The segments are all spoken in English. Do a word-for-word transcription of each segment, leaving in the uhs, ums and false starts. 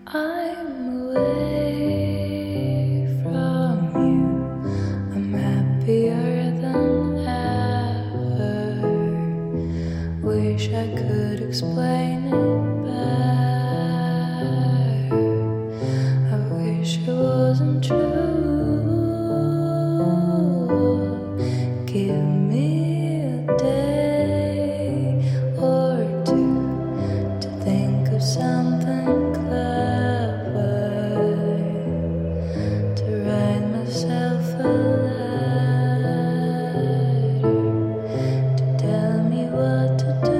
I'm away from you. I'm happier than ever. Wish I could explain it better. I wish it wasn't true. Give me a day or two to think of something clever, to write myself a letter, to tell me what to do.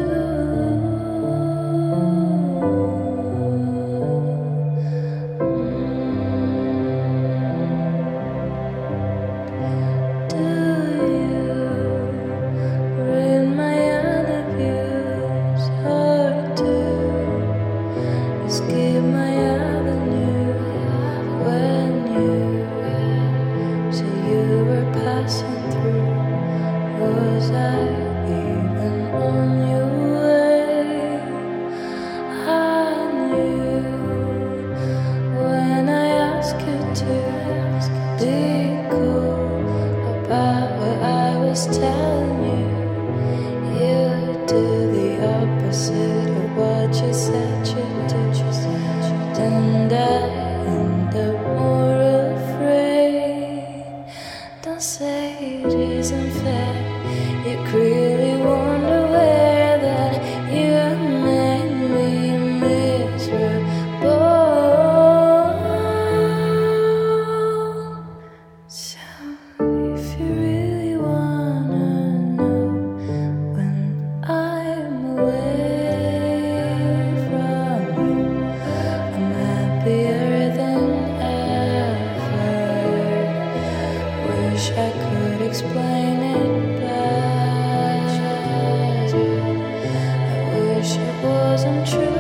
Do you read my interviews or do you skip my avenue when you say you were passing through? Was I even on your way? I knew when I asked you to be cool about what I was telling you. You do the opposite of what you said you do. And I end up more afraid. Don't say it isn't fair. You really wonder where that you made me miserable. So if you really wanna know when I'm away from you, I'm happier than ever. Wish I could explain it better. I wish it wasn't true.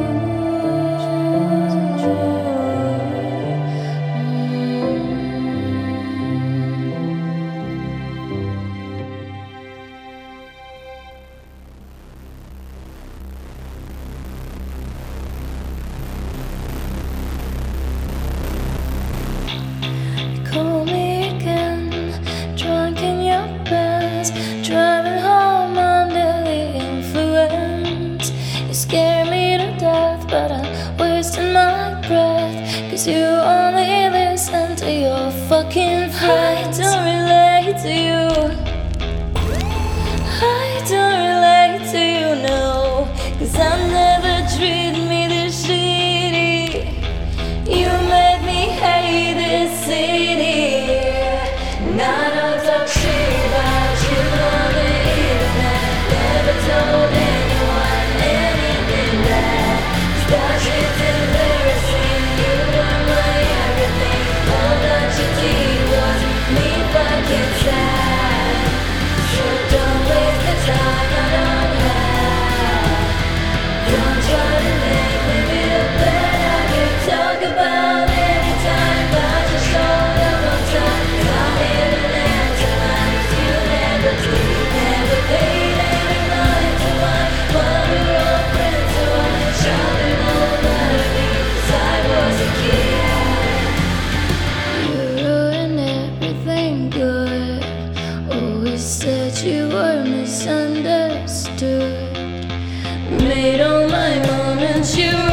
Call me again, drunk in your Benz, driving home under the influence. You scare me to death, but I'm wasting my breath, 'cause you only listen to your fucking friends. I don't relate to you. I don't relate to you, no, 'cause I never treated me this shitty. You made me hate this city. And I don't talk shit about you on the internet. Never told anyone anything bad. 'Cause that shit's embarrassing. You were my everything. All that you did was me fucking sad. So don't waste the time I don't have. Don't try to make me feel bad. I could talk about any time, but just show them on time. 'Cause I'm in an answer line. 'Cause you never did, never paid any money to mine. While we were all friends, so I shopping all night of me, 'cause I was a kid. You ruined everything good. Always said you were misunderstood. Made all my moments you